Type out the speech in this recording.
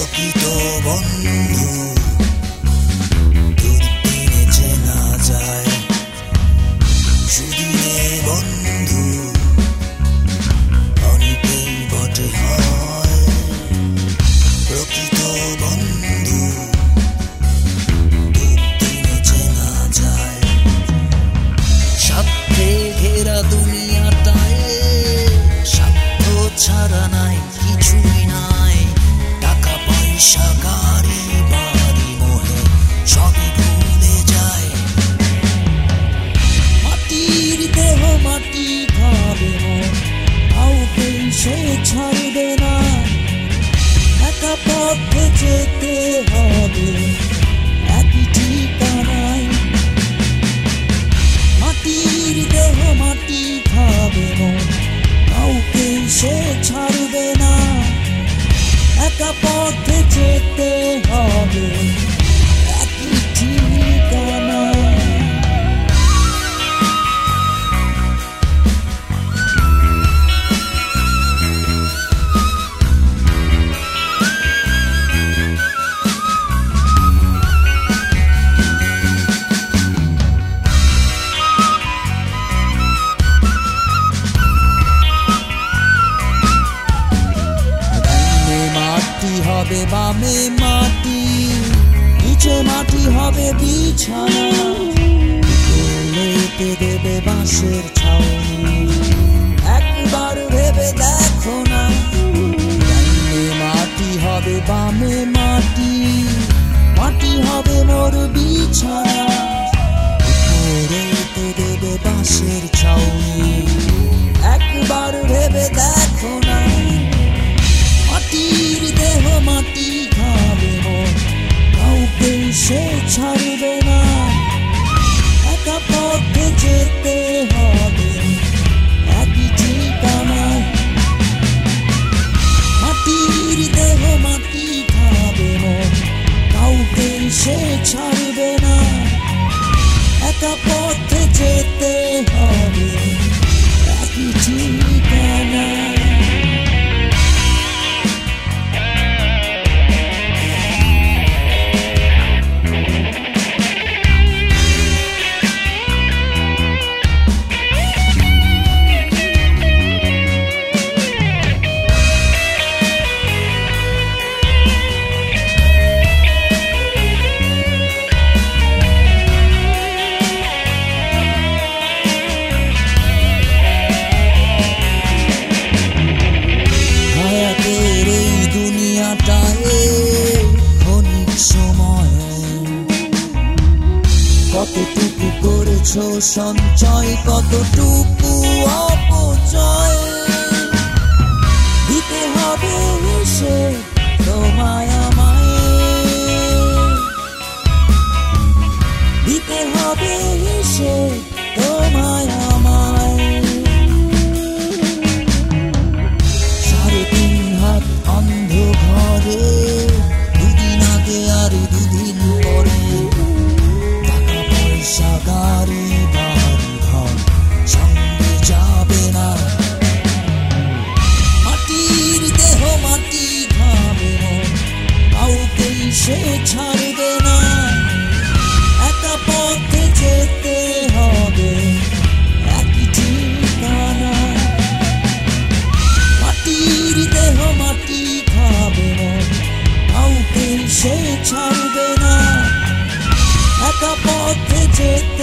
প্রকৃত বন্ধু দুর্দিনে চেনা যায়, সুদিনে বন্ধু অনেকেই বটে হয়। প্রকৃত বন্ধু দুর্দিনে চেনা যায়। স্বার্থে ঘেরা দুনিয়াটায় স্বার্থ ছাড়া নাই কিছুই নাই। টাকা পয়সা গাড়ি বাড়ি মোহে সবই ভুলে যায়। মাটির দেহ মাটি খাবে মন, কাউকে সে ছাড়বে না। একা পথে যেতে হবে একই ঠিকানায়। মাটির দেহ মাটি খাবে মন, কাউকে সে ছাড়বে না। একা পথে যেতে হবে একই ঠিকানা। হবে বামে মাটি, নিচে মাটি হবে বিছানা। কোলেতে দেবে বাঁশের ছাউনি, একবার ভেবে দেখো না। ডাইনে মাটি হবে বামে মাটি, মাটি হবে মোর বিছানা। কোলেতে দেবে বাঁশের ছাউনি, একবার ভেবে দেখো না। মাটির দেহ মাটি খাবে মন, কাউকে সে ছাড়বে না। একা পথে যেতে হবে একই ঠিকানায়। মাটির দেহ মাটি খাবে মন, কাউকে সে ছাড়বে না। একা পথে যেতে হবে একই ঠিকানায়। কতটুকু করেছো সঞ্চয়, কতটুকু অপচয়। দিতে হবে এসে তোমায় আমায়, দিতে হবে এসে তোমায় আমায়। 3.5 হাত অন্ধকারে, দুদিন আগে আর দুদিন পরে। গাড়ি বাড়ি ঘর সঙ্গে যাবে না। মাটির দেহ মাটি খাবে মন, কাউকে সে ছাড়বে না। একা পথে যেতে হবে একই ঠিকানা। মাটির দেহ মাটি খাবে মন, কাউকে সে ছাড়বে না। একা পথে যেতে